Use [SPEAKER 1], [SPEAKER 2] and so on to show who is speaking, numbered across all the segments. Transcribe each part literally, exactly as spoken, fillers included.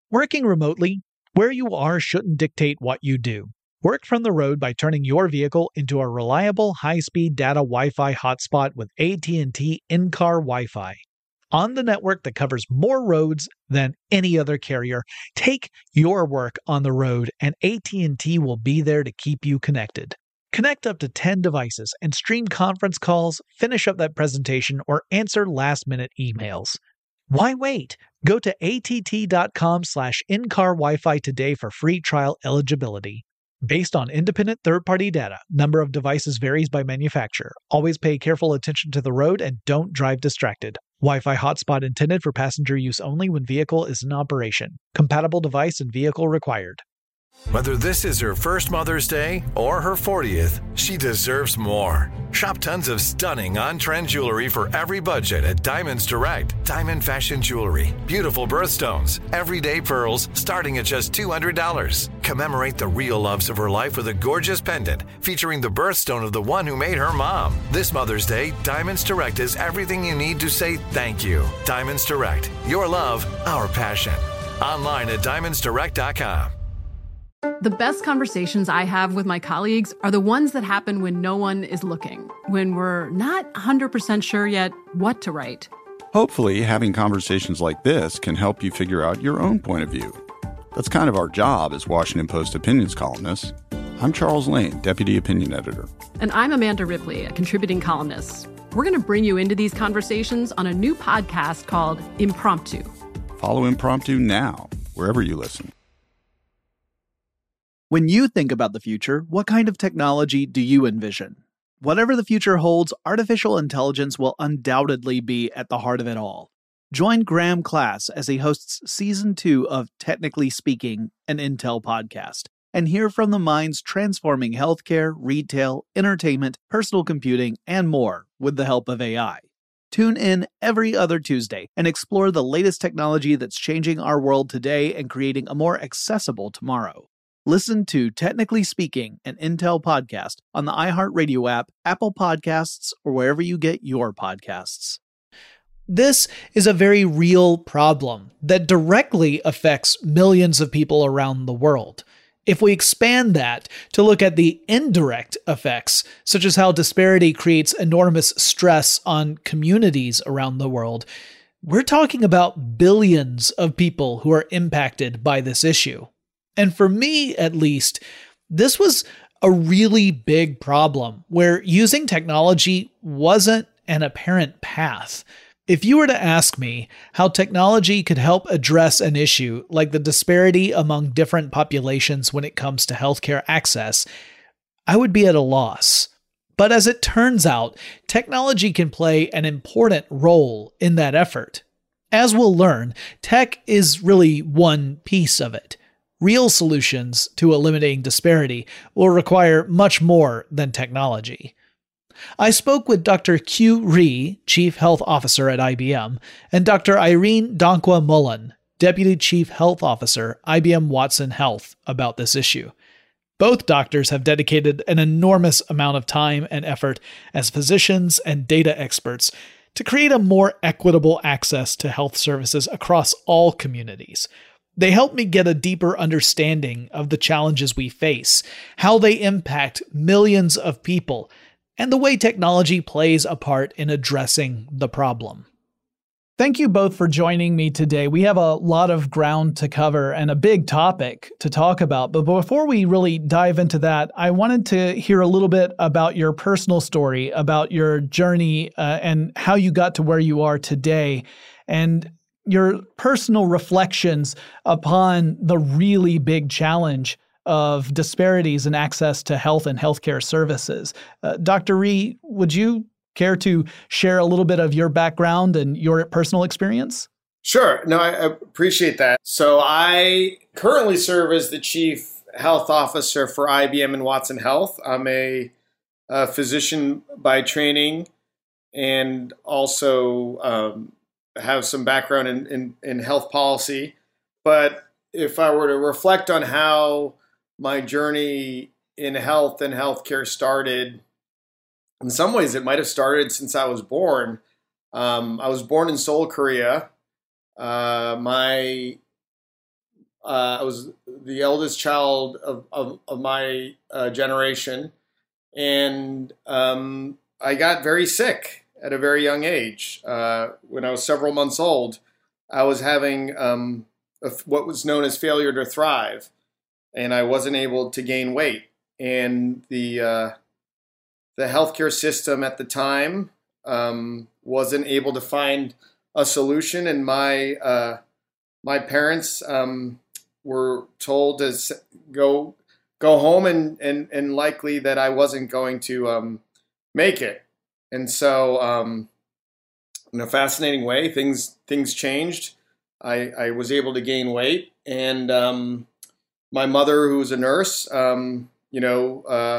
[SPEAKER 1] Working remotely, where you are shouldn't dictate what you do. Work from the road by turning your vehicle into a reliable high-speed data Wi-Fi hotspot with A T and T in-car Wi-Fi. On the network that covers more roads than any other carrier, take your work on the road and A T and T will be there to keep you connected. Connect up to ten devices and stream conference calls, finish up that presentation, or answer last-minute emails. Why wait? Go to att.com slash in-car Wi-Fi today for free trial eligibility. Based on independent third-party data, number of devices varies by manufacturer. Always pay careful attention to the road and don't drive distracted. Wi-Fi hotspot intended for passenger use only when vehicle is in operation. Compatible device and vehicle required.
[SPEAKER 2] Whether this is her first Mother's Day or her fortieth, she deserves more. Shop tons of stunning on-trend jewelry for every budget at Diamonds Direct. Diamond fashion jewelry, beautiful birthstones, everyday pearls starting at just two hundred dollars. Commemorate the real loves of her life with a gorgeous pendant featuring the birthstone of the one who made her mom. This Mother's Day, Diamonds Direct is everything you need to say thank you. Diamonds Direct, your love, our passion. Online at diamonds direct dot com.
[SPEAKER 3] The best conversations I have with my colleagues are the ones that happen when no one is looking, when we're not one hundred percent sure yet what to write.
[SPEAKER 4] Hopefully, having conversations like this can help you figure out your own point of view. That's kind of our job as Washington Post opinions columnists. I'm Charles Lane, Deputy Opinion Editor.
[SPEAKER 3] And I'm Amanda Ripley, a contributing columnist. We're going to bring you into these conversations on a new podcast called Impromptu.
[SPEAKER 4] Follow Impromptu now, wherever you listen.
[SPEAKER 5] When you think about the future, what kind of technology do you envision? Whatever the future holds, artificial intelligence will undoubtedly be at the heart of it all. Join Graham Class as he hosts Season two of Technically Speaking, an Intel podcast, and hear from the minds transforming healthcare, retail, entertainment, personal computing, and more with the help of A I. Tune in every other Tuesday and explore the latest technology that's changing our world today and creating a more accessible tomorrow. Listen to Technically Speaking, an Intel podcast on the iHeartRadio app, Apple Podcasts, or wherever you get your podcasts. This is a very real problem that directly affects millions of people around the world. If we expand that to look at the indirect effects, such as how disparity creates enormous stress on communities around the world, we're talking about billions of people who are impacted by this issue. And for me, at least, this was a really big problem where using technology wasn't an apparent path. If you were to ask me how technology could help address an issue like the disparity among different populations when it comes to healthcare access, I would be at a loss. But as it turns out, technology can play an important role in that effort. As we'll learn, tech is really one piece of it. Real solutions to eliminating disparity will require much more than technology. I spoke with Doctor Q Rhee, Chief Health Officer at I B M, and Doctor Irene Donkwah-Mullen, Deputy Chief Health Officer, I B M Watson Health, about this issue. Both doctors have dedicated an enormous amount of time and effort as physicians and data experts to create a more equitable access to health services across all communities. They help me get a deeper understanding of the challenges we face, how they impact millions of people, and the way technology plays a part in addressing the problem. Thank you both for joining me today. We have a lot of ground to cover and a big topic to talk about. But before we really dive into that, I wanted to hear a little bit about your personal story, about your journey uh, and how you got to where you are today, and your personal reflections upon the really big challenge of disparities in access to health and healthcare services. Uh, Doctor Rhee, would you care to share a little bit of your background and your personal experience?
[SPEAKER 6] Sure. No, I appreciate that. So I currently serve as the Chief Health Officer for I B M and Watson Health. I'm a, a physician by training and also um, have some background in, in, in health policy. But if I were to reflect on how my journey in health and healthcare started, in some ways it might have started since I was born. Um, I was born in Seoul, Korea. Uh, my uh, I was the eldest child of, of, of my uh, generation. And um, I got very sick at a very young age. Uh, when I was several months old, I was having um, a, what was known as failure to thrive, and I wasn't able to gain weight. And the uh, the healthcare system at the time um, wasn't able to find a solution, and my uh, my parents um, were told to go go home, and, and and likely that I wasn't going to um, make it. And so, um, in a fascinating way, things things changed. I, I was able to gain weight, and um, my mother, who was a nurse, um, you know, uh,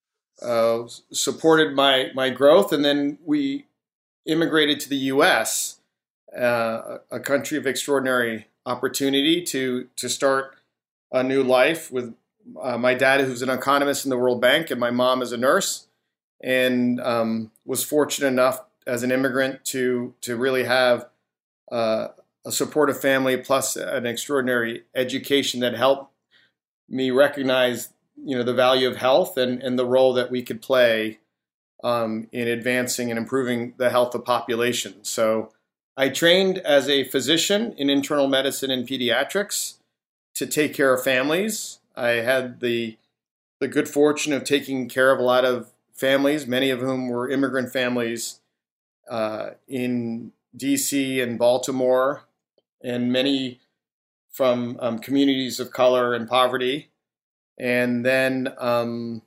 [SPEAKER 6] uh, supported my my growth, and then we immigrated to the U S, uh, a country of extraordinary opportunity to to start a new life with uh, my dad, who's an economist in the World Bank, and my mom is a nurse, and um, was fortunate enough as an immigrant to to really have uh, a supportive family plus an extraordinary education that helped me recognize, you know, the value of health and, and the role that we could play um, in advancing and improving the health of populations. So I trained as a physician in internal medicine and pediatrics to take care of families. I had the the good fortune of taking care of a lot of families, many of whom were immigrant families uh, in D C and Baltimore, and many from um, communities of color and poverty. And then um,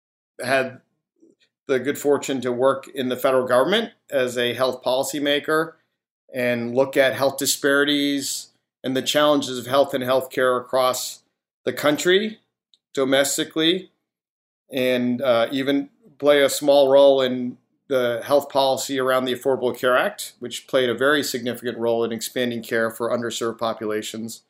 [SPEAKER 6] had the good fortune to work in the federal government as a health policymaker and look at health disparities and the challenges of health and healthcare across the country, domestically, and uh, even play a small role in the health policy around the Affordable Care Act, which played a very significant role in expanding care for underserved populations.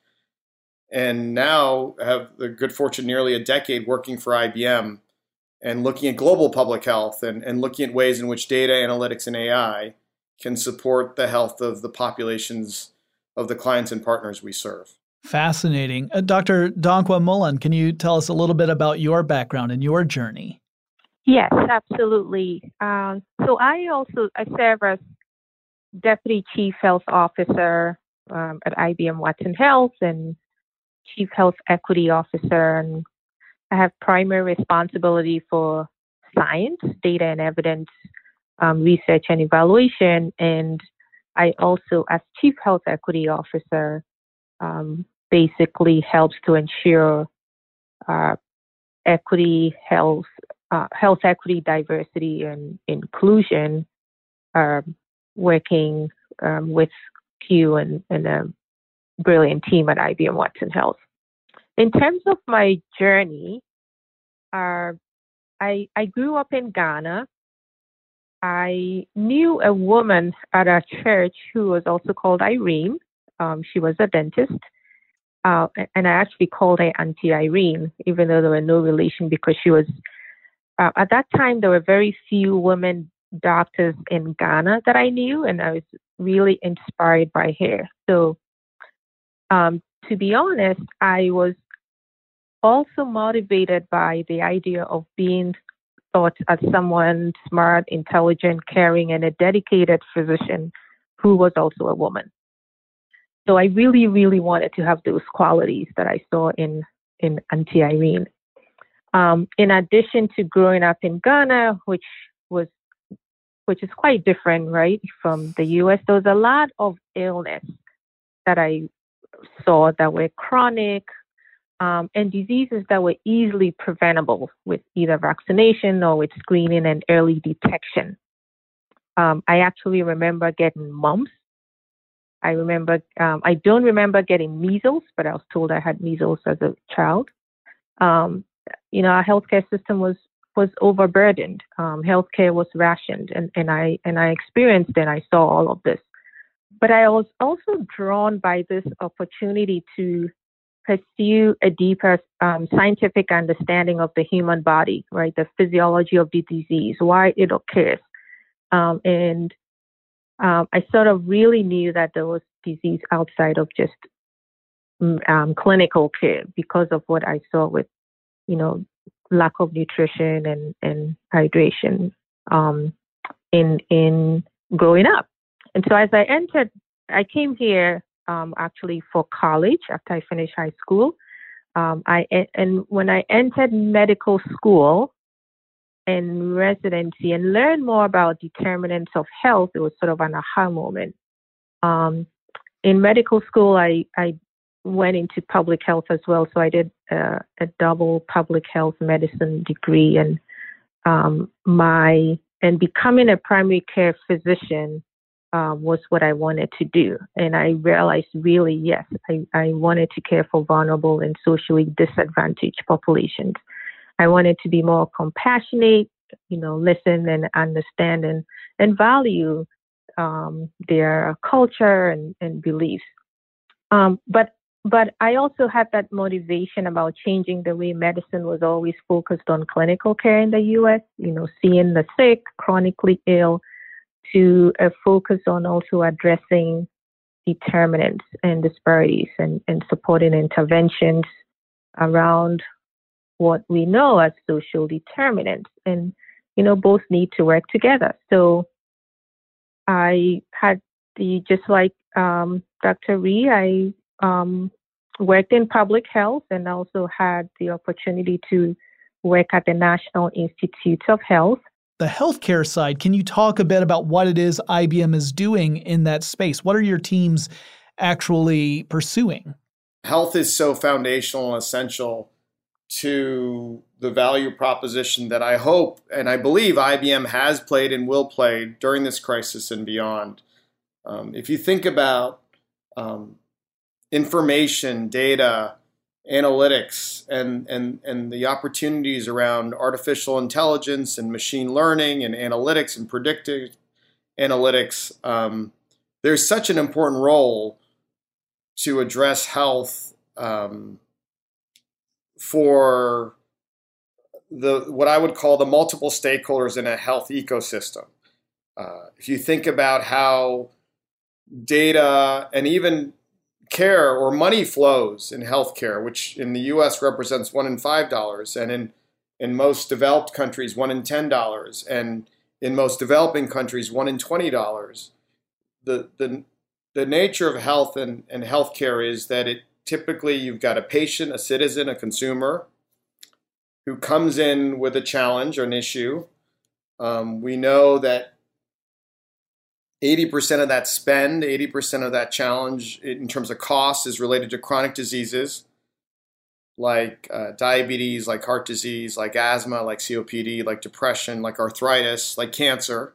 [SPEAKER 6] And now have the good fortune nearly a decade working for I B M and looking at global public health and, and looking at ways in which data analytics and A I can support the health of the populations of the clients and partners we serve.
[SPEAKER 5] Fascinating. Uh, Doctor Donkwa Mullen, can you tell us a little bit about your background and your journey?
[SPEAKER 7] Yes, absolutely. Um, so I also I serve as Deputy Chief Health Officer um, at I B M Watson Health and Chief Health Equity Officer, and I have primary responsibility for science, data and evidence, um, research and evaluation, and I also, as Chief Health Equity Officer, um, basically helps to ensure uh, equity, health, uh, health equity, diversity, and inclusion, uh, working um, with Q and, and a brilliant team at I B M Watson Health. In terms of my journey, uh, I, I grew up in Ghana. I knew a woman at our church who was also called Irene. Um, she was a dentist. Uh, and I actually called her Auntie Irene, even though there were no relation, because she was, uh, at that time, there were very few women doctors in Ghana that I knew, and I was really inspired by her. So, um, to be honest, I was also motivated by the idea of being thought as someone smart, intelligent, caring, and a dedicated physician who was also a woman. So I really, really wanted to have those qualities that I saw in, in Auntie Irene. Um, in addition to growing up in Ghana, which was, which is quite different, right, from the U S, there was a lot of illness that I saw that were chronic um, and diseases that were easily preventable with either vaccination or with screening and early detection. Um, I actually remember getting mumps. I remember, um, I don't remember getting measles, but I was told I had measles as a child. Um, you know, our healthcare system was was overburdened. Um, healthcare was rationed, and, and I and I experienced and I saw all of this. But I was also drawn by this opportunity to pursue a deeper um, scientific understanding of the human body, right? The physiology of the disease, why it occurs, um, and Um, I sort of really knew that there was disease outside of just um, clinical care because of what I saw with, you know, lack of nutrition and, and hydration um, in in growing up. And so as I entered, I came here um, actually for college after I finished high school. Um, I and when I entered medical school and residency and learned more about determinants of health, it was sort of an aha moment. Um, in medical school, I, I went into public health as well. So I did uh, a double public health medicine degree, and um, my and becoming a primary care physician uh, was what I wanted to do. And I realized really, yes, I, I wanted to care for vulnerable and socially disadvantaged populations. I wanted to be more compassionate, you know, listen and understand and, and value um, their culture and, and beliefs. Um, but but I also had that motivation about changing the way medicine was always focused on clinical care in the U S, you know, seeing the sick, chronically ill, to a focus on also addressing determinants and disparities and, and supporting interventions around what we know as social determinants. And, you know, both need to work together. So I had the, just like um, Doctor Rhee, I um, worked in public health and also had the opportunity to work at the National Institutes of Health.
[SPEAKER 5] The healthcare side, can you talk a bit about what it is I B M is doing in that space? What are your teams actually pursuing?
[SPEAKER 6] Health is so foundational and essential to the value proposition that I hope and I believe I B M has played and will play during this crisis and beyond. Um, if you think about um, information, data, analytics, and, and, and the opportunities around artificial intelligence and machine learning and analytics and predictive analytics, um, there's such an important role to address health um, for the what I would call the multiple stakeholders in a health ecosystem. Uh, if you think about how data and even care or money flows in healthcare, which in the U S represents one in five dollars, and in in most developed countries one in ten dollars, and in most developing countries one in twenty dollars. The the the nature of health and, and healthcare is that it typically you've got a patient, a citizen, a consumer who comes in with a challenge or an issue. Um, we know that eighty percent of that spend, eighty percent of that challenge in terms of cost is related to chronic diseases like uh, diabetes, like heart disease, like asthma, like C O P D, like depression, like arthritis, like cancer.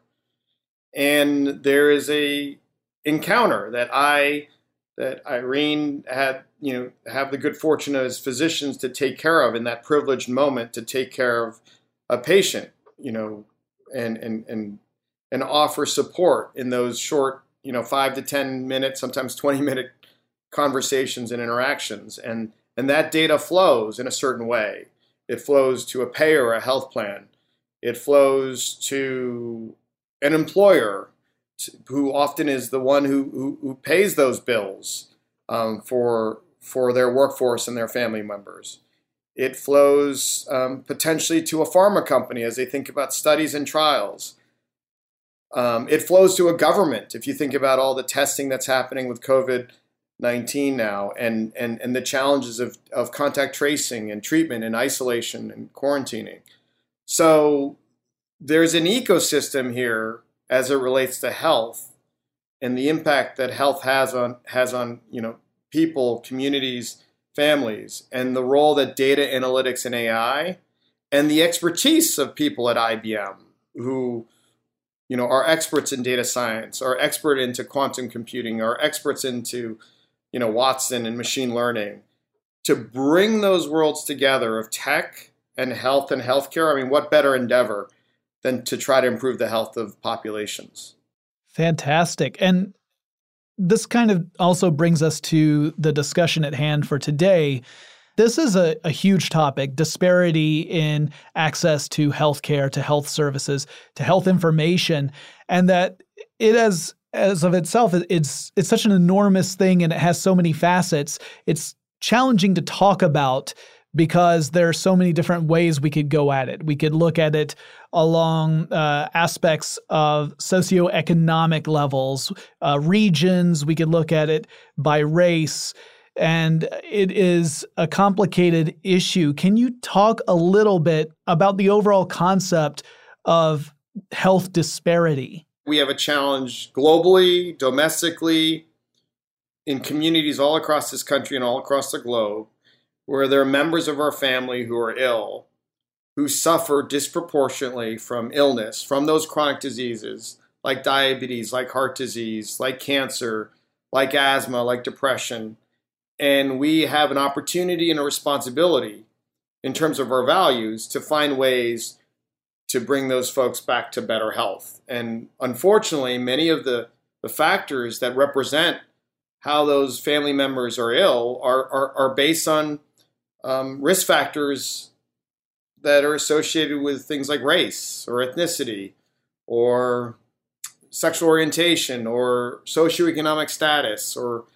[SPEAKER 6] And there is a encounter that I, that Irene had, you know, have the good fortune as physicians to take care of in that privileged moment to take care of a patient, you know, and, and, and, and offer support in those short, you know, five to ten minutes, sometimes twenty minute conversations and interactions. And, and that data flows in a certain way. It flows to a payer, a health plan. It flows to an employer who often is the one who, who, who pays those bills um, for, for their workforce and their family members. It flows um, potentially to a pharma company as they think about studies and trials. Um, it flows to a government if you think about all the testing that's happening with COVID nineteen now and, and, and the challenges of, of contact tracing and treatment and isolation and quarantining. So there's an ecosystem here as it relates to health and the impact that health has on has on you know people, communities, families, and the role that data analytics and A I and the expertise of people at I B M who you know are experts in data science, are expert into quantum computing, are experts into you know Watson and machine learning, to bring those worlds together of tech and health and healthcare. I mean, what better endeavor than to try to improve the health of populations?
[SPEAKER 5] Fantastic. And this kind of also brings us to the discussion at hand for today. This is a, a huge topic, disparity in access to healthcare, to health services, to health information, and that it has as of itself, it's it's such an enormous thing and it has so many facets. It's challenging to talk about because there are so many different ways we could go at it. We could look at it along uh, aspects of socioeconomic levels, uh, regions. We could look at it by race. And it is a complicated issue. Can you talk a little bit about the overall concept of health disparity?
[SPEAKER 6] We have a challenge globally, domestically, in communities all across this country and all across the globe, where there are members of our family who are ill, who suffer disproportionately from illness, from those chronic diseases like diabetes, like heart disease, like cancer, like asthma, like depression. And we have an opportunity and a responsibility in terms of our values to find ways to bring those folks back to better health. And unfortunately, many of the, the factors that represent how those family members are ill are, are, are based on um, risk factors that are associated with things like race or ethnicity or sexual orientation or socioeconomic status or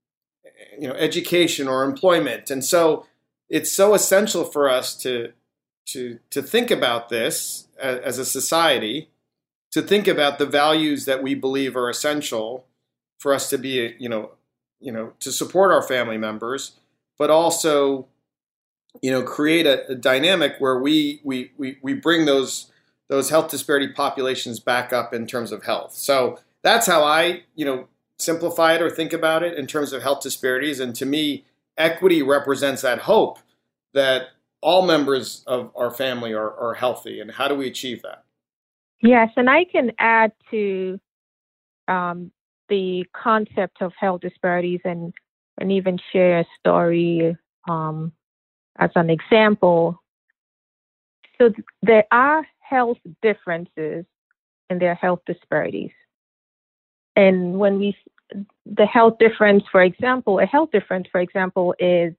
[SPEAKER 6] you know, education or employment. And so it's so essential for us to to to think about this as, as a society, to think about the values that we believe are essential for us to be, you know, you know, to support our family members, but also, you know, create a, a dynamic where we we we we bring those those health disparity populations back up in terms of health. So that's how I, you know, simplify it or think about it in terms of health disparities. And to me, equity represents that hope that all members of our family are, are healthy. And how do we achieve that?
[SPEAKER 7] Yes, and I can add to um, the concept of health disparities and, and even share a story um, as an example. So th- there are health differences and there are health disparities. And when we, the health difference, for example, a health difference, for example, is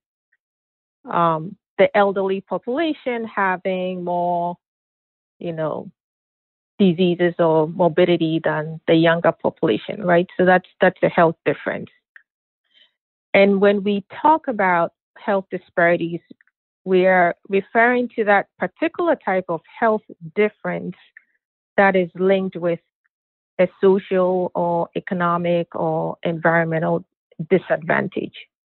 [SPEAKER 7] um, the elderly population having more, you know, diseases or morbidity than the younger population, right? So that's that's a health difference. And when we talk about health disparities, we are referring to that particular type of health difference that is linked with a social or economic or environmental disadvantage.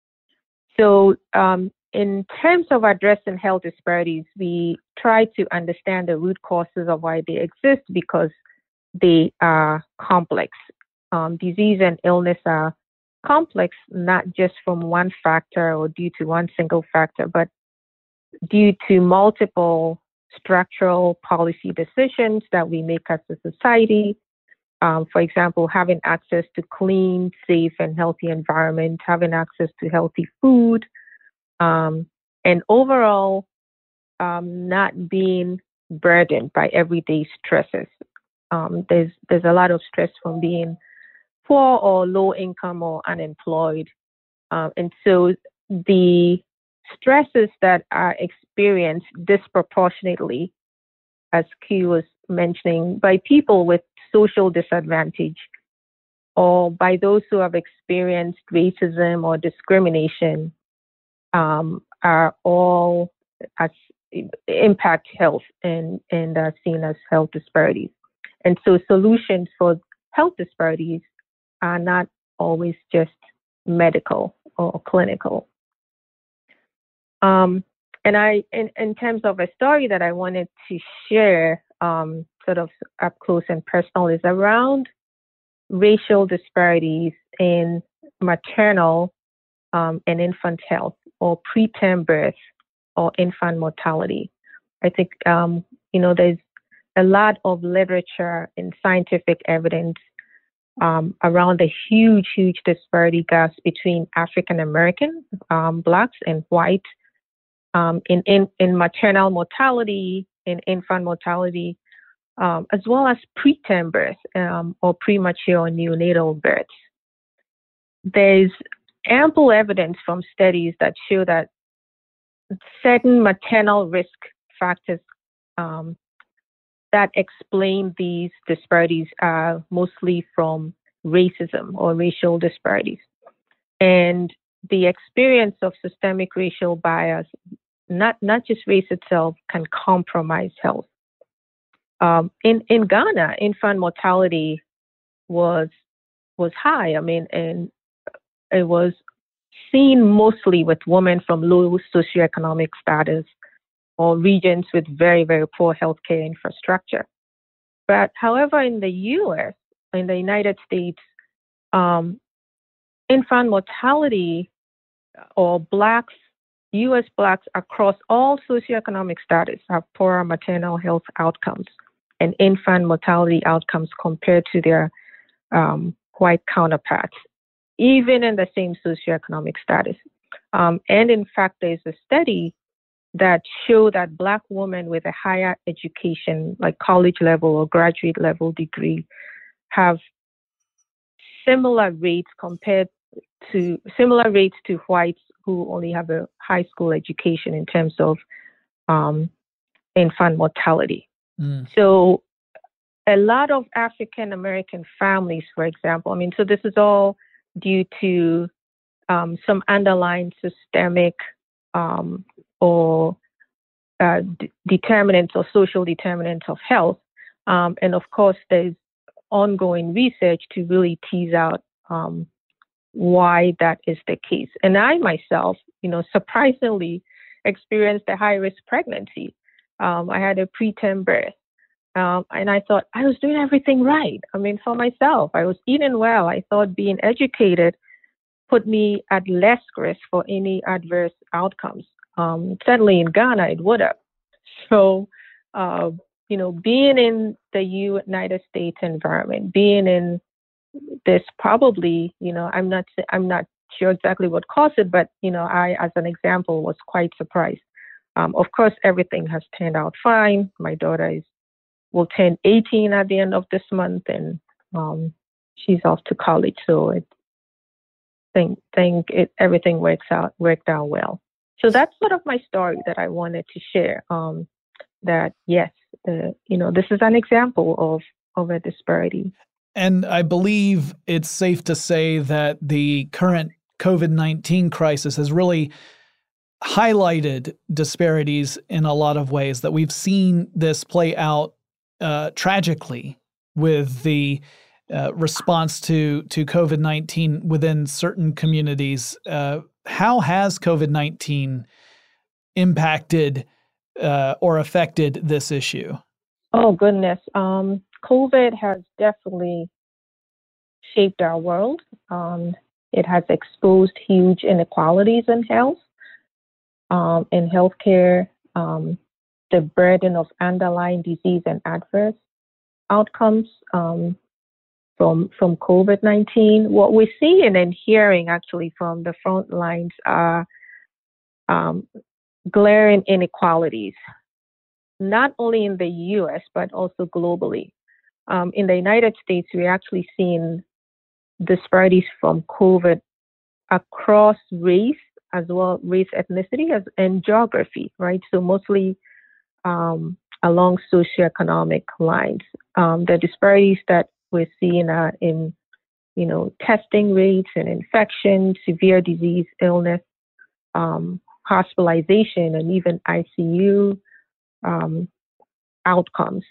[SPEAKER 7] So um, in terms of addressing health disparities, we try to understand the root causes of why they exist because they are complex. Um, disease and illness are complex, not just from one factor or due to one single factor, but due to multiple structural policy decisions that we make as a society. Um, for example, having access to clean, safe, and healthy environment, having access to healthy food, um, and overall um, not being burdened by everyday stresses. Um, there's there's a lot of stress from being poor or low income or unemployed, um, and so the stresses that are experienced disproportionately, as Q was mentioning, by people with social disadvantage or by those who have experienced racism or discrimination um, are all as impact health and, and are seen as health disparities. And so solutions for health disparities are not always just medical or clinical. Um, and I, in, in terms of a story that I wanted to share, um, sort of up close and personal, is around racial disparities in maternal um, and infant health, or preterm birth, or infant mortality. I think, um, you know, there's a lot of literature and scientific evidence um, around the huge, huge disparity gaps between African American um, Blacks and white um, in, in, in maternal mortality, in infant mortality, um, as well as preterm birth um, or premature or neonatal births. There's ample evidence from studies that show that certain maternal risk factors um, that explain these disparities are mostly from racism or racial disparities. And the experience of systemic racial bias, not, not just race itself, can compromise health. Um, in, in Ghana, infant mortality was was high. I mean, and it was seen mostly with women from low socioeconomic status or regions with very, very poor healthcare infrastructure. But however, in the U S, in the United States, um, infant mortality or blacks, U S blacks across all socioeconomic status have poorer maternal health outcomes and infant mortality outcomes compared to their um, white counterparts, even in the same socioeconomic status. Um, and in fact, there's a study that show that Black women with a higher education, like college level or graduate level degree, have similar rates compared to similar rates to whites who only have a high school education in terms of um, infant mortality. Mm. So a lot of African American families, for example, I mean, so this is all due to um, some underlying systemic um, or uh, d- determinants or social determinants of health. Um, and of course, there's ongoing research to really tease out um, why that is the case. And I myself, you know, surprisingly experienced a high-risk pregnancy. Um, I had a preterm birth. Um, and I thought I was doing everything right. I mean, for myself, I was eating well. I thought being educated put me at less risk for any adverse outcomes. Um, certainly in Ghana, it would have. So, uh, you know, being in the United States environment, being in this probably, you know, I'm not, I'm not sure exactly what caused it, but, you know, I, as an example, was quite surprised. Um, of course, everything has turned out fine. My daughter is will turn eighteen at the end of this month, and um, she's off to college. So I think think it everything works out worked out well. So that's sort of my story that I wanted to share. Um, that yes, uh, you know, this is an example of of a disparity.
[SPEAKER 1] And I believe it's safe to say that the current COVID nineteen crisis has really highlighted disparities in a lot of ways, that we've seen this play out Uh, tragically with the uh, response to to COVID nineteen within certain communities. Uh, how has COVID nineteen impacted uh, or affected this issue?
[SPEAKER 7] Oh, goodness. Um, COVID has definitely shaped our world. Um, it has exposed huge inequalities in health, um, in healthcare, um, the burden of underlying disease and adverse outcomes um, from from COVID nineteen. What we're seeing and hearing actually from the front lines are um, glaring inequalities, not only in the U S, but also globally. Um, in the United States, we're actually seeing disparities from COVID across race as well, race, ethnicity, as, and geography, right? So mostly Um, along socioeconomic lines. Um, the disparities that we're seeing are in, you know, testing rates and infection, severe disease, illness, um, hospitalization, and even I C U um, outcomes.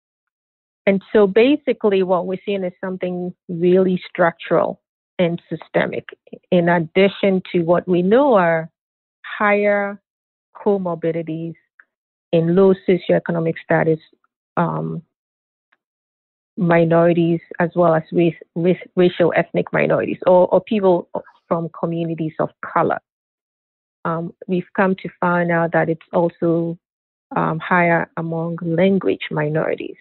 [SPEAKER 7] And so basically what we're seeing is something really structural and systemic, in addition to what we know are higher comorbidities in low socioeconomic status um, minorities, as well as race, race, racial ethnic minorities, or, or people from communities of color. Um, we've come to find out that it's also um, higher among language minorities.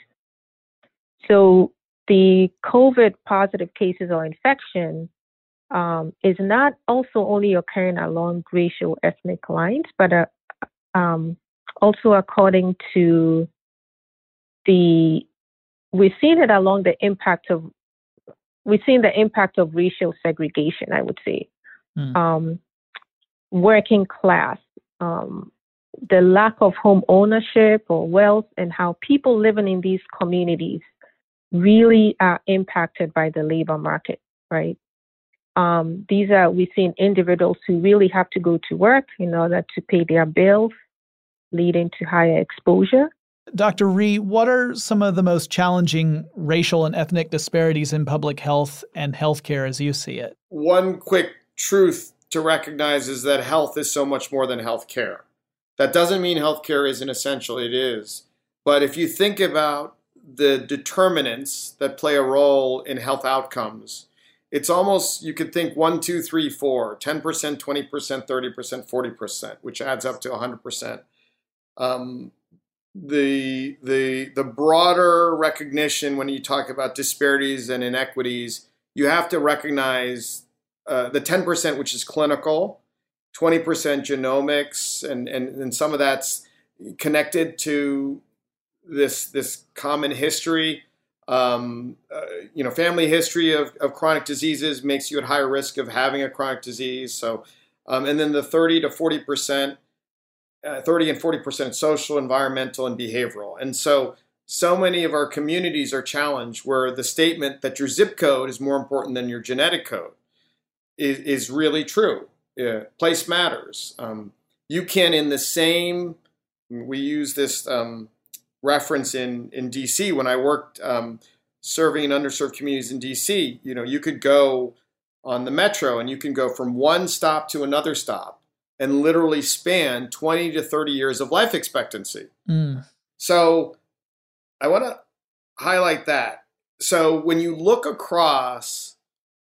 [SPEAKER 7] So the COVID positive cases or infection um, is not also only occurring along racial ethnic lines, but uh, um, also according to the, we've seen it along the impact of, we've seen the impact of racial segregation, I would say. Mm. Um, working class, um, the lack of home ownership or wealth, and how people living in these communities really are impacted by the labor market, right? Um, these are, we've seen individuals who really have to go to work in order to pay their bills, leading to higher exposure.
[SPEAKER 1] Doctor Rhee, what are some of the most challenging racial and ethnic disparities in public health and healthcare as you see it?
[SPEAKER 6] One quick truth to recognize is that health is so much more than healthcare. That doesn't mean healthcare isn't essential, it is. But if you think about the determinants that play a role in health outcomes, it's almost, you could think one, two, three, four, ten percent, twenty percent, thirty percent, forty percent, which adds up to one hundred percent. Um, the, the, the broader recognition when you talk about disparities and inequities, you have to recognize uh, the ten percent, which is clinical, twenty percent genomics, and, and, and some of that's connected to this, this common history. Um, uh, you know, family history of, of chronic diseases makes you at higher risk of having a chronic disease. So, um, and then the thirty to forty percent, uh, thirty and forty percent social, environmental, and behavioral. And so, so many of our communities are challenged where the statement that your zip code is more important than your genetic code is, is really true. Uh, place matters. Um, you can, in the same, we use this, um, reference in, in D C when I worked um, serving in underserved communities in D C, you know, you could go on the metro and you can go from one stop to another stop and literally span twenty to thirty years of life expectancy. Mm. So I want to highlight that. So when you look across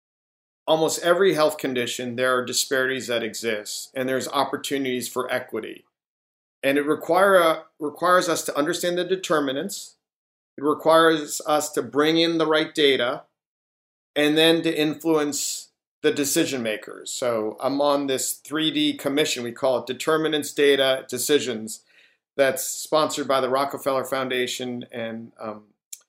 [SPEAKER 6] almost every health condition, there are disparities that exist and there's opportunities for equity. And it require, uh, requires us to understand the determinants. It requires us to bring in the right data and then to influence the decision makers. So I'm on this three D commission. We call it Determinants, Data, Decisions. That's sponsored by the Rockefeller Foundation and, um,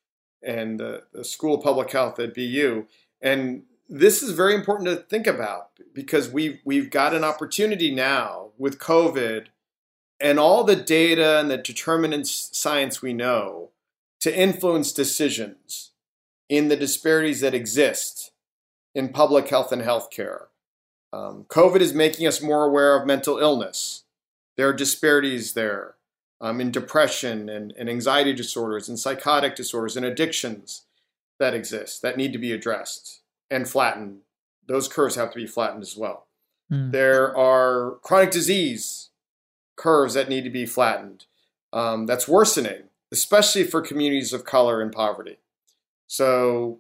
[SPEAKER 6] and the, the School of Public Health at B U. And this is very important to think about because we've, we've got an opportunity now with COVID and all the data and the determinants science we know to influence decisions in the disparities that exist in public health and healthcare. Um, COVID is making us more aware of mental illness. There are disparities there um, in depression and, and anxiety disorders and psychotic disorders and addictions that exist that need to be addressed and flattened. Those curves have to be flattened as well. Mm. There are chronic disease curves that need to be flattened. Um, that's worsening, especially for communities of color and poverty. So,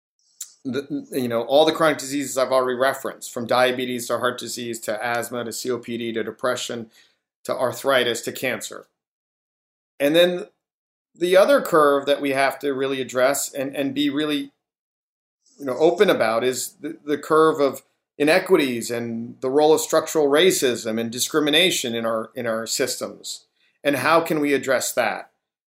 [SPEAKER 6] the, you know, all the chronic diseases I've already referenced, from diabetes to heart disease to asthma to C O P D to depression to arthritis to cancer. And then the other curve that we have to really address and, and be really, you know, open about is the, the curve of inequities and the role of structural racism and discrimination in our in our systems, and how can we address that,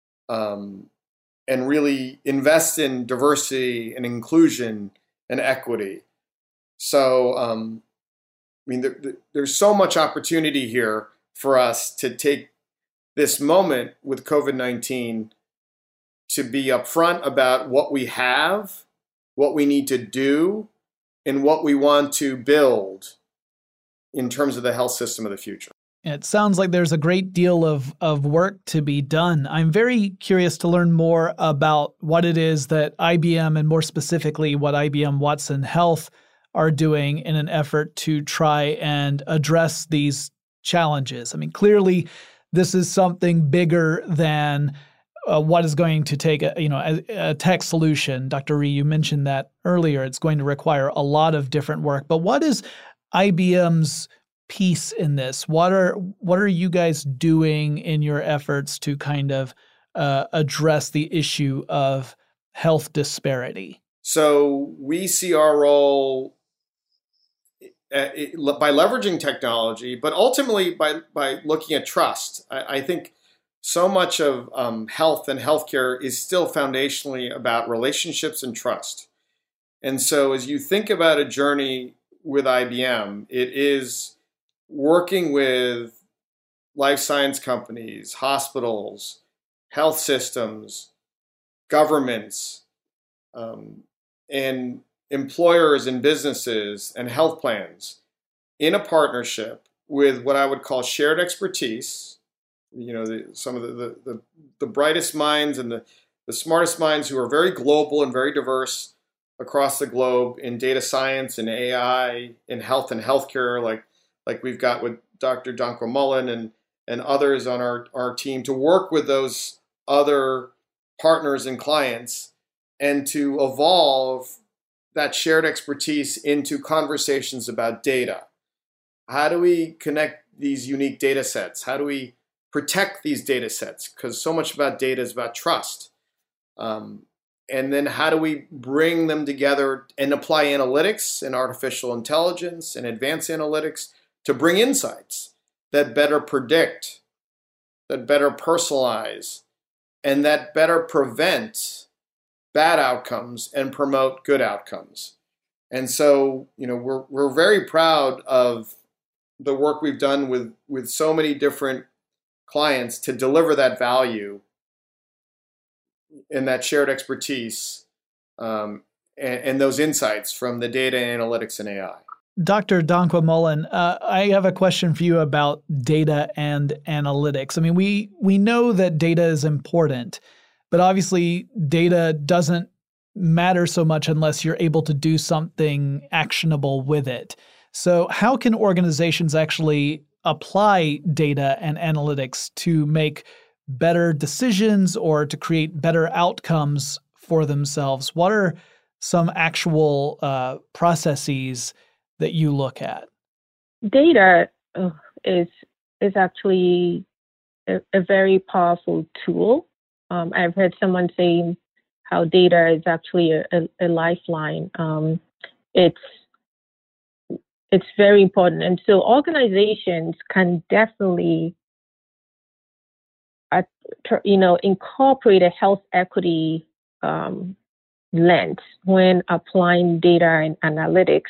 [SPEAKER 6] um, and really invest in diversity and inclusion and equity. So, um, I mean, there, there, there's so much opportunity here for us to take this moment with COVID nineteen to be upfront about what we have, what we need to do, and what we want to build in terms of the health system of the future.
[SPEAKER 1] It sounds like there's a great deal of, of work to be done. I'm very curious to learn more about what it is that I B M and more specifically what I B M Watson Health are doing in an effort to try and address these challenges. I mean, clearly this is something bigger than Uh, what is going to take a, you know, a, a tech solution. Doctor Rhee, you mentioned that earlier. It's going to require a lot of different work. But what is I B M's piece in this? What are what are you guys doing in your efforts to kind of uh, address the issue of health disparity?
[SPEAKER 6] So we see our role by leveraging technology, but ultimately by by looking at trust. I, I think. So much of um, health and healthcare is still foundationally about relationships and trust. And so as you think about a journey with I B M, it is working with life science companies, hospitals, health systems, governments, um, and employers and businesses and health plans in a partnership with what I would call shared expertise. You know, the, some of the, the, the, the brightest minds and the, the smartest minds who are very global and very diverse across the globe in data science and A I, in health and healthcare, like like we've got with Doctor Danko Mullen and, and others on our, our team, to work with those other partners and clients and to evolve that shared expertise into conversations about data. How do we connect these unique data sets? How do we protect these data sets? Because so much about data is about trust. Um, and then how do we bring them together and apply analytics and artificial intelligence and advanced analytics to bring insights that better predict, that better personalize, and that better prevent bad outcomes and promote good outcomes. And so, you know, we're we're very proud of the work we've done with, with so many different clients to deliver that value and that shared expertise um, and, and those insights from the data analytics and A I.
[SPEAKER 5] Doctor Danko Mullen, uh, I have a question for you about data and analytics. I mean, we we know that data is important, but obviously data doesn't matter so much unless you're able to do something actionable with it. So how can organizations actually apply data and analytics to make better decisions or to create better outcomes for themselves? What are some actual uh, processes that you look at?
[SPEAKER 7] Data uh, is is actually a, a very powerful tool. Um, I've heard someone say how data is actually a, a, a lifeline. Um, it's it's very important, and so organizations can definitely, uh, you know, incorporate a health equity um, lens when applying data and analytics,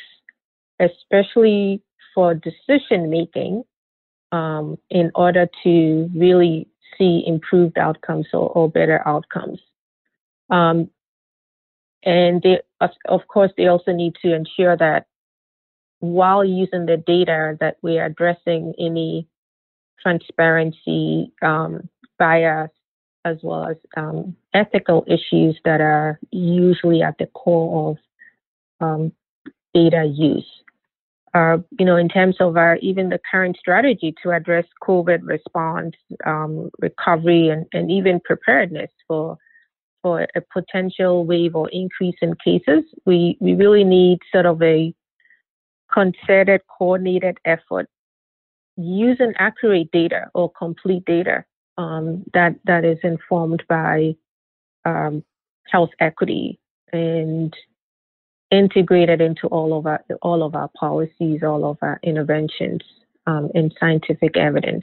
[SPEAKER 7] especially for decision making, um, in order to really see improved outcomes or, or better outcomes. Um, and they, of, of course, they also need to ensure that while using the data, that we are addressing any transparency, um, bias, as well as um, ethical issues that are usually at the core of um, data use. Uh, you know, in terms of our even the current strategy to address COVID response, um, recovery, and, and even preparedness for for a potential wave or increase in cases, we, we really need sort of a concerted, coordinated effort using accurate data or complete data um, that that is informed by um, health equity and integrated into all of our all of our policies, all of our interventions, um, and scientific evidence.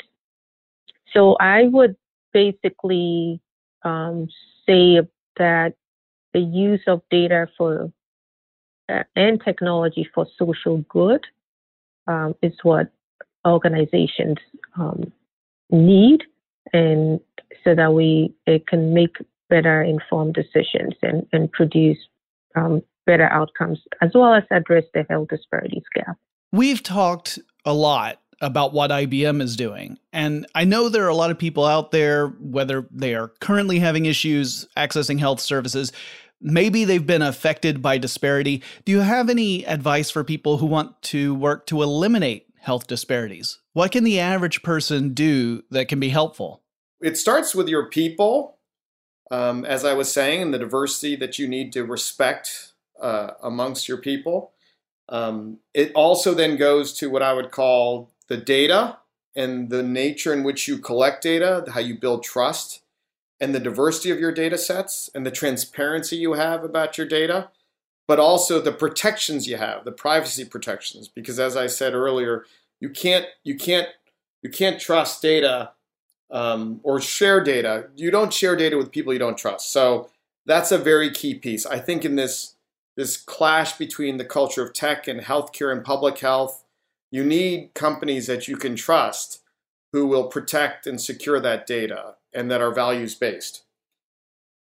[SPEAKER 7] So I would basically um, say that the use of data for uh, and technology for social good um, is what organizations um, need, and so that we it can make better informed decisions and, and produce um, better outcomes, as well as address the health disparities gap.
[SPEAKER 5] We've talked a lot about what I B M is doing, and I know there are a lot of people out there, whether they are currently having issues accessing health services, maybe they've been affected by disparity. Do you have any advice for people who want to work to eliminate health disparities? What can the average person do that can be helpful?
[SPEAKER 6] It starts with your people, um, as I was saying, and the diversity that you need to respect Uh, amongst your people. Um, it also then goes to what I would call the data and the nature in which you collect data, how you build trust, and the diversity of your data sets and the transparency you have about your data, but also the protections you have, the privacy protections. Because as I said earlier, you can't you can't you can't trust data um, or share data. You don't share data with people you don't trust. So that's a very key piece. I think in this this clash between the culture of tech and healthcare and public health, you need companies that you can trust who will protect and secure that data and that are values-based.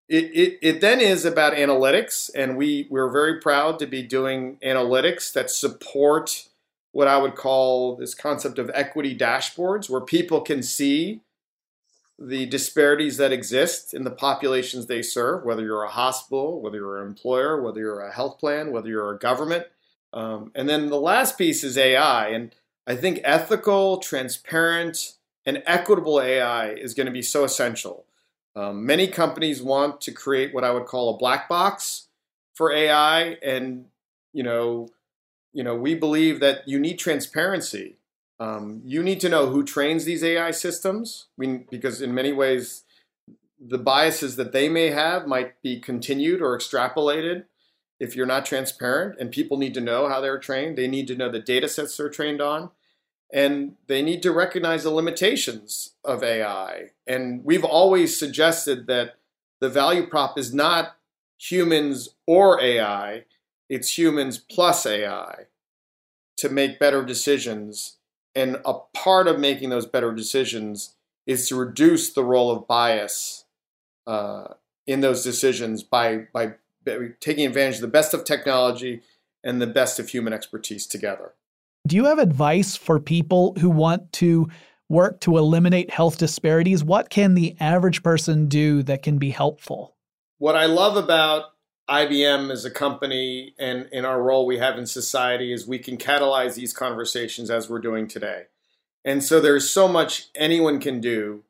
[SPEAKER 6] it, it, it then is about analytics, and we, we're very proud to be doing analytics that support what I would call this concept of equity dashboards, where people can see the disparities that exist in the populations they serve, whether you're a hospital, whether you're an employer, whether you're a health plan, whether you're a government. Um, and then the last piece is A I. And I think ethical, transparent, and equitable A I is going to be so essential. Um, many companies want to create what I would call a black box for A I. And, you know, you know, we believe that you need transparency. Um, you need to know who trains these A I systems, we, because in many ways, the biases that they may have might be continued or extrapolated if you're not transparent. And people need to know how they're trained. They need to know the data sets they're trained on. And they need to recognize the limitations of A I. And we've always suggested that the value prop is not humans or A I, it's humans plus A I to make better decisions. And a part of making those better decisions is to reduce the role of bias uh, in those decisions by, by taking advantage of the best of technology and the best of human expertise together.
[SPEAKER 1] Do you have advice for people who want to work to eliminate health disparities? What can the average person do that can be helpful?
[SPEAKER 6] What I love about I B M as a company and in our role we have in society is we can catalyze these conversations as we're doing today. And so there's so much anyone can do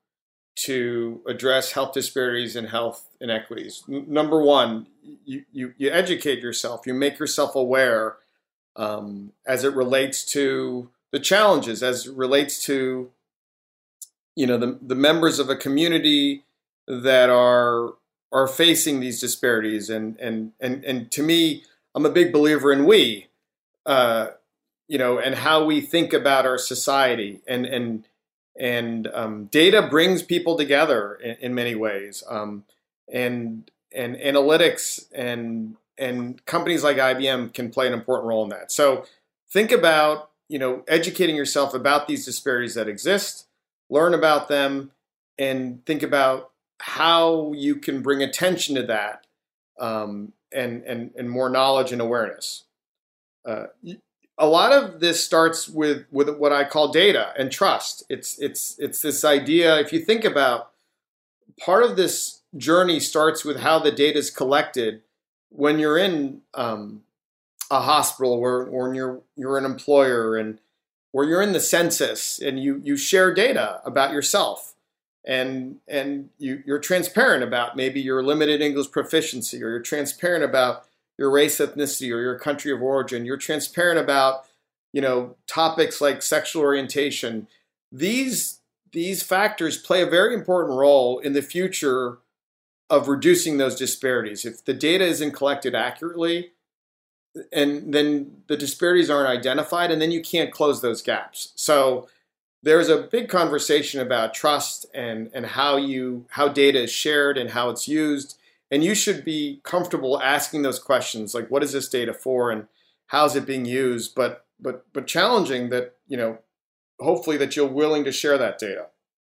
[SPEAKER 6] to address health disparities and health inequities. N- number one, you, you, you educate yourself, you make yourself aware um, as it relates to the challenges, as it relates to, you know, the, the members of a community that are are facing these disparities. And, and, and, and to me, I'm a big believer in we, uh, you know, and how we think about our society. And, and, and um, data brings people together in, in many ways. Um, and, and analytics and, and companies like I B M can play an important role in that. So think about, you know, educating yourself about these disparities that exist, learn about them, and think about how you can bring attention to that um, and, and, and more knowledge and awareness. Uh, a lot of this starts with, with what I call data and trust. It's, it's, it's this idea, if you think about part of this journey starts with how the data is collected when you're in um, a hospital or, or when you're, you're an employer and or you're in the census and you, you share data about yourself. And and you, you're transparent about maybe your limited English proficiency, or you're transparent about your race, ethnicity, or your country of origin. You're transparent about, you know, topics like sexual orientation. These these factors play a very important role in the future of reducing those disparities. If the data isn't collected accurately, and then the disparities aren't identified, and then you can't close those gaps. So there's a big conversation about trust and, and how you how data is shared and how it's used. And you should be comfortable asking those questions, like what is this data for and how is it being used? But but but challenging that, you know, hopefully that you're willing to share that data.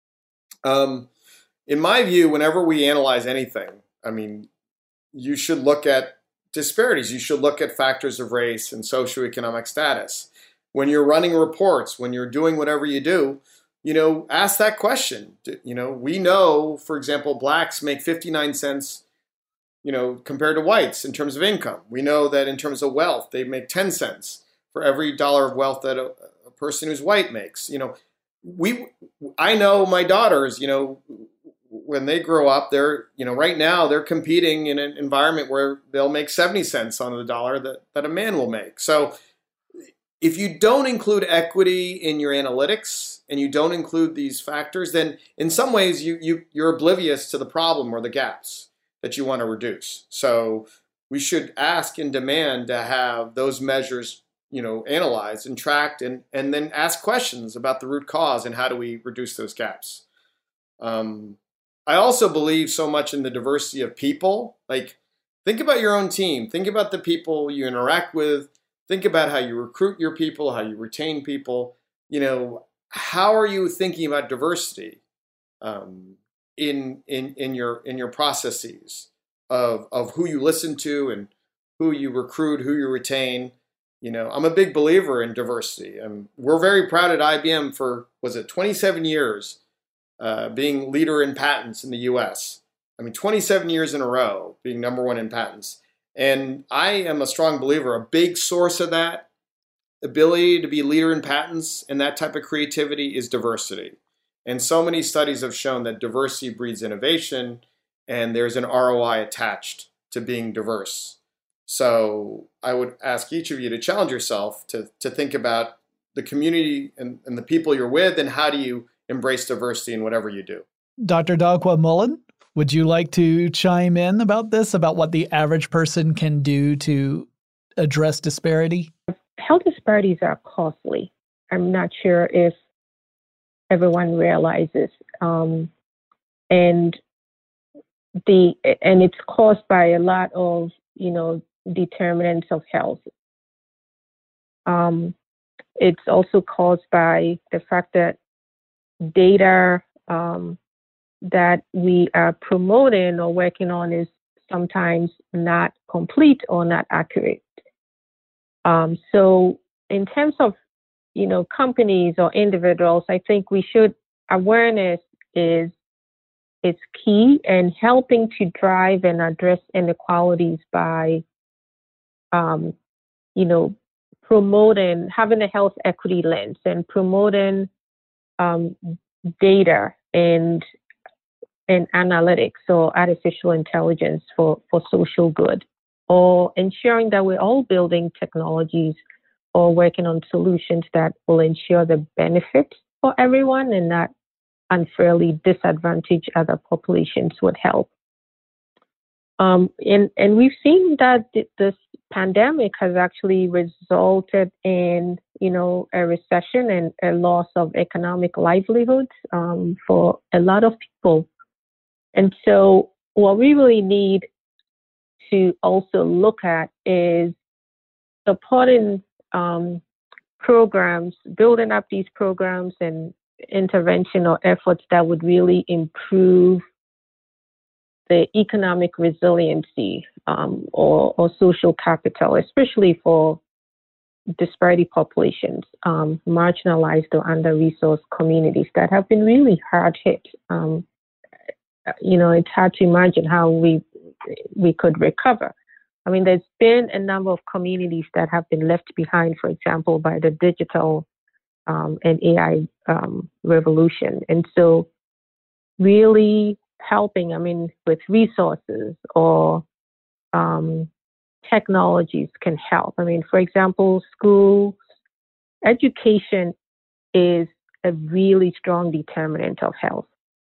[SPEAKER 6] Um, in my view, whenever we analyze anything, I mean, you should look at disparities. You should look at factors of race and socioeconomic status. When you're running reports, when you're doing whatever you do, you know, ask that question. You know, we know, for example, blacks make fifty-nine cents, you know, compared to whites in terms of income. We know that in terms of wealth, they make ten cents for every dollar of wealth that a, a person who's white makes. You know, we, I know my daughters, you know, when they grow up, they're, you know, right now they're competing in an environment where they'll make seventy cents on the dollar that, that a man will make. So if you don't include equity in your analytics and you don't include these factors, then in some ways you, you, you're oblivious to the problem or the gaps that you want to reduce. So we should ask and demand to have those measures, you know, analyzed and tracked, and, and then ask questions about the root cause and how do we reduce those gaps. Um, I also believe so much in the diversity of people. Like, think about your own team. Think about the people you interact with. Think about how you recruit your people, how you retain people. You know, how are you thinking about diversity um, in in in your in your processes? of of who you listen to and who you recruit, who you retain. You know, I'm a big believer in diversity, and we're very proud at I B M for, was it twenty-seven years, uh, being leader in patents in the U S. I mean, twenty-seven years in a row being number one in patents. And I am a strong believer, a big source of that ability to be leader in patents and that type of creativity is diversity. And so many studies have shown that diversity breeds innovation, and there's an R O I attached to being diverse. So I would ask each of you to challenge yourself to, to think about the community and, and the people you're with, and how do you embrace diversity in whatever you do.
[SPEAKER 5] Doctor Dagwa Mullen, would you like to chime in about this, about what the average person can do to address disparity?
[SPEAKER 7] Health disparities are costly. I'm not sure if everyone realizes. Um, and the and it's caused by a lot of, you know, determinants of health. Um, it's also caused by the fact that data um, that we are promoting or working on is sometimes not complete or not accurate. Um, so in terms of, you know, companies or individuals, I think we should, awareness is is key, and helping to drive and address inequalities by, um, you know, promoting, having a health equity lens and promoting um, data and and analytics or artificial intelligence for, for social good, or ensuring that we're all building technologies or working on solutions that will ensure the benefit for everyone and not unfairly disadvantage other populations would help. Um, and, and we've seen that th- this pandemic has actually resulted in, you know, a recession and a loss of economic livelihoods um, for a lot of people. And so what we really need to also look at is supporting um, programs, building up these programs and intervention or efforts that would really improve the economic resiliency um, or, or social capital, especially for disparity populations, um, marginalized or under-resourced communities that have been really hard hit. Um, you know, it's hard to imagine how we we could recover. I mean, there's been a number of communities that have been left behind, for example, by the digital um, and A I um, revolution. And so really helping, I mean, with resources or um, technologies can help. I mean, for example, schools, education is a really strong determinant of health.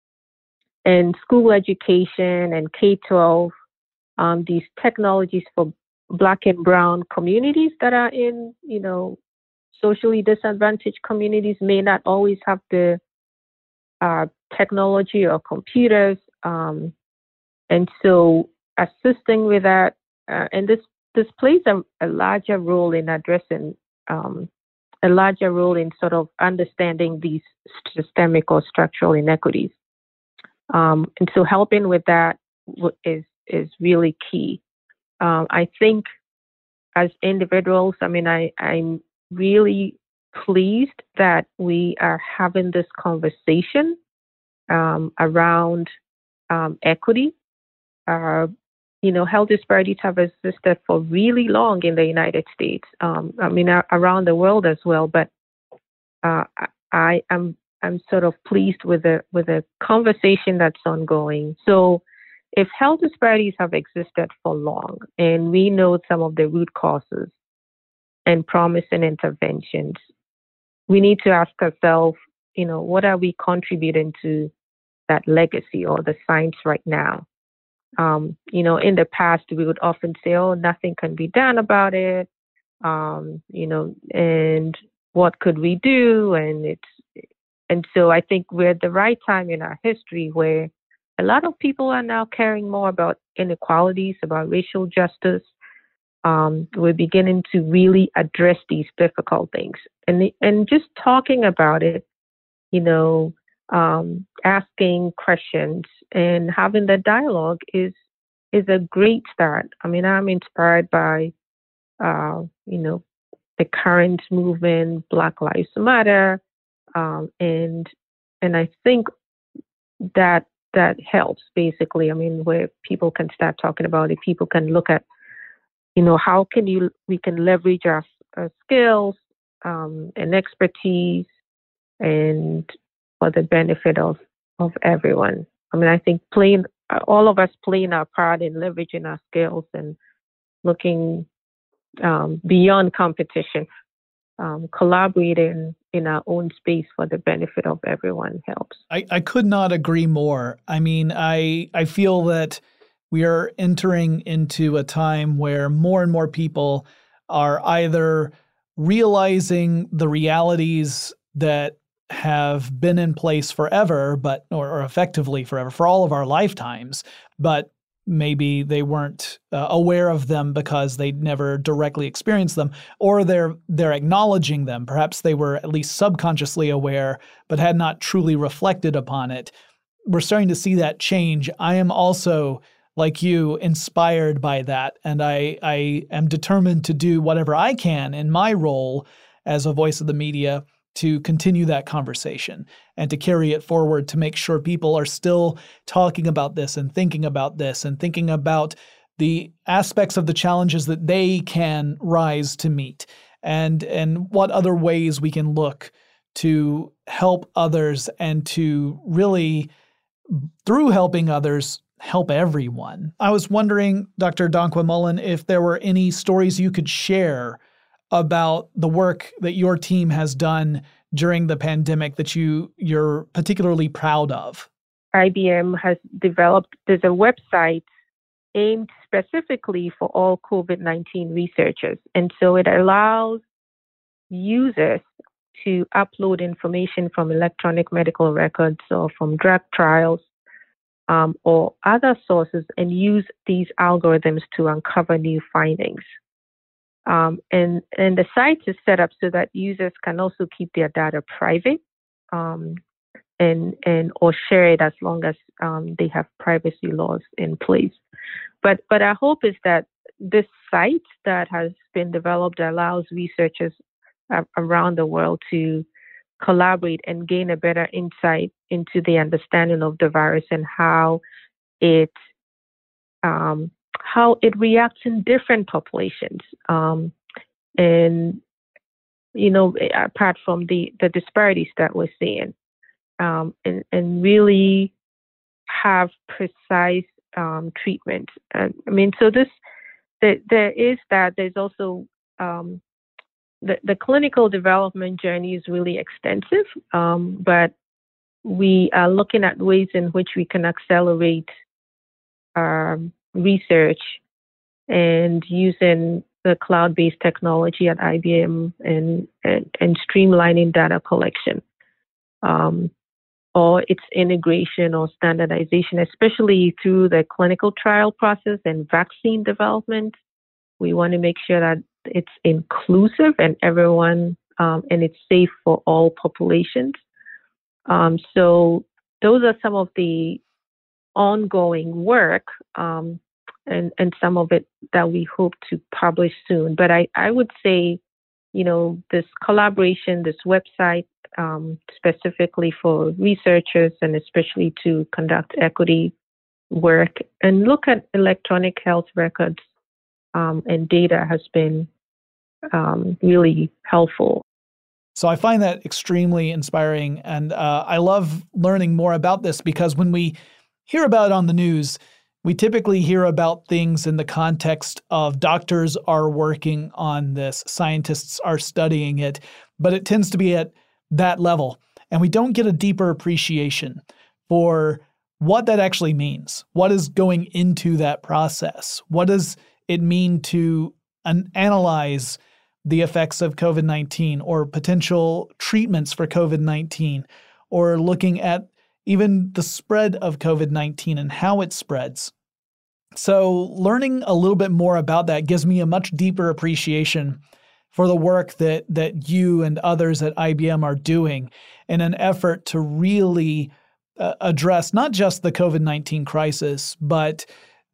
[SPEAKER 7] And school education and K twelve, um, these technologies for Black and Brown communities that are in, you know, socially disadvantaged communities may not always have the uh, technology or computers. Um, and so assisting with that, uh, and this, this plays a, a larger role in addressing, um, a larger role in sort of understanding these systemic or structural inequities. Um, and so helping with that is is really key. Um, I think as individuals, I mean, I, I'm really pleased that we are having this conversation um, around um, equity. Uh, you know, health disparities have existed for really long in the United States. Um, I mean, uh, around the world as well. But uh, I am I'm sort of pleased with the with the conversation that's ongoing. So, if health disparities have existed for long, and we know some of the root causes and promising interventions, we need to ask ourselves, you know, what are we contributing to that legacy or the science right now? Um, you know, in the past, we would often say, oh, nothing can be done about it, um, you know, and what could we do? And it's, and so I think we're at the right time in our history where a lot of people are now caring more about inequalities, about racial justice. Um, we're beginning to really address these difficult things. And, and just talking about it, you know, um, asking questions and having the dialogue is is a great start. I mean, I'm inspired by, uh, you know, the current movement, Black Lives Matter, um, and and I think that that helps basically. I mean, where people can start talking about it, people can look at, you know, how can you we can leverage our, our skills um, and expertise, and for the benefit of of everyone. I mean, I think playing all of us playing our part in leveraging our skills and looking um, beyond competition, um, collaborating in our own space for the benefit of everyone helps.
[SPEAKER 1] I, I could not agree more. I mean, I I feel that we are entering into a time where more and more people are either realizing the realities that have been in place forever, but or, or effectively forever, for all of our lifetimes, but maybe they weren't uh, aware of them because they never directly experienced them, or they're they're acknowledging them. Perhaps they were at least subconsciously aware, but had not truly reflected upon it. We're starting to see that change. I am also, like you, inspired by that, and I I am determined to do whatever I can in my role as a voice of the media to continue that conversation and to carry it forward, to make sure people are still talking about this and thinking about this and thinking about the aspects of the challenges that they can rise to meet, and and what other ways we can look to help others and to really, through helping others, help everyone. I was wondering, Doctor Dankwa Mullen, if there were any stories you could share about the work that your team has done during the pandemic that you, you're particularly proud of.
[SPEAKER 7] I B M has developed, there's a website aimed specifically for all COVID nineteen researchers. And so it allows users to upload information from electronic medical records or from drug trials um, or other sources and use these algorithms to uncover new findings. Um, and, and the site is set up so that users can also keep their data private um, and, and or share it as long as um, they have privacy laws in place. But, but our hope is that this site that has been developed allows researchers uh, around the world to collaborate and gain a better insight into the understanding of the virus and how it um, how it reacts in different populations. Um, and, you know, apart from the, the disparities that we're seeing, um, and, and really have precise um, treatment. And, I mean, so this, the, there is that, there's also um, the, the clinical development journey is really extensive, um, but we are looking at ways in which we can accelerate um, research and using the cloud-based technology at I B M and, and, and streamlining data collection, um, or its integration or standardization, especially through the clinical trial process and vaccine development. We want to make sure that it's inclusive and everyone, um, and it's safe for all populations. Um, so those are some of the ongoing work, um, and, and some of it that we hope to publish soon. But I, I would say, you know, this collaboration, this website, um, specifically for researchers and especially to conduct equity work and look at electronic health records um, and data has been um, really helpful.
[SPEAKER 1] So I find that extremely inspiring, and uh, I love learning more about this because when we hear about it on the news, we typically hear about things in the context of doctors are working on this, scientists are studying it, but it tends to be at that level. And we don't get a deeper appreciation for what that actually means. What is going into that process? What does it mean to an- analyze the effects of COVID nineteen or potential treatments for COVID nineteen, or looking at even the spread of COVID nineteen and how it spreads? So learning a little bit more about that gives me a much deeper appreciation for the work that that you and others at I B M are doing in an effort to really uh, address not just the COVID nineteen crisis, but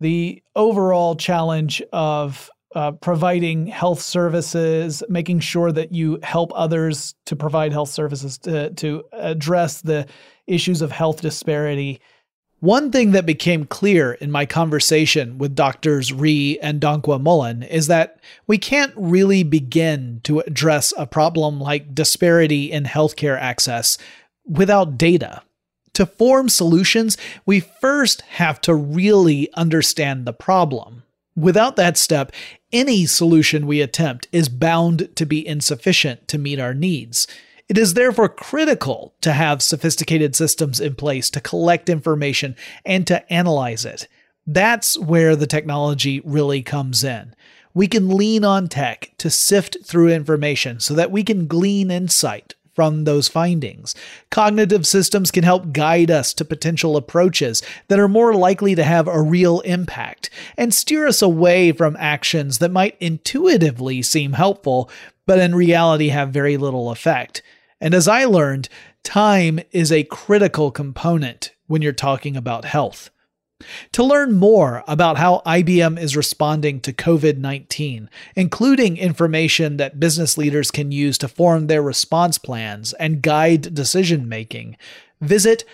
[SPEAKER 1] the overall challenge of uh, providing health services, making sure that you help others to provide health services to, to address the issues of health disparity. One thing that became clear in my conversation with Doctors Rhee and Dankwa Mullen is that we can't really begin to address a problem like disparity in healthcare access without data. To form solutions, we first have to really understand the problem. Without that step, any solution we attempt is bound to be insufficient to meet our needs. It is therefore critical to have sophisticated systems in place to collect information and to analyze it. That's where the technology really comes in. We can lean on tech to sift through information so that we can glean insight from those findings. Cognitive systems can help guide us to potential approaches that are more likely to have a real impact and steer us away from actions that might intuitively seem helpful, but in reality have very little effect. And as I learned, time is a critical component when you're talking about health. To learn more about how I B M is responding to covid nineteen, including information that business leaders can use to form their response plans and guide decision-making, visit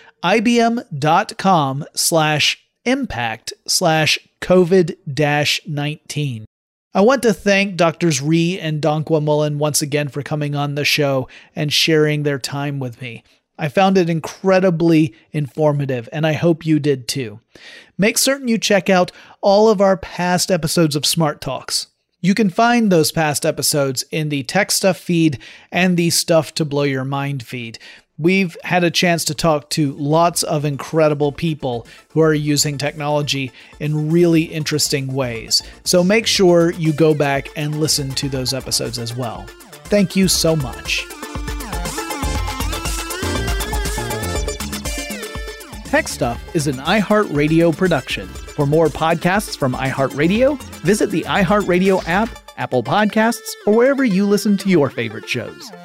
[SPEAKER 1] ibm.com slash impact slash COVID nineteen. I want to thank Doctors Rhee and Dankwa Mullen once again for coming on the show and sharing their time with me. I found it incredibly informative, and I hope you did too. Make certain you check out all of our past episodes of Smart Talks. You can find those past episodes in the Tech Stuff feed and the Stuff to Blow Your Mind feed. We've had a chance to talk to lots of incredible people who are using technology in really interesting ways. So make sure you go back and listen to those episodes as well. Thank you so much. Tech Stuff is an iHeartRadio production. For more podcasts from iHeartRadio, visit the iHeartRadio app, Apple Podcasts, or wherever you listen to your favorite shows.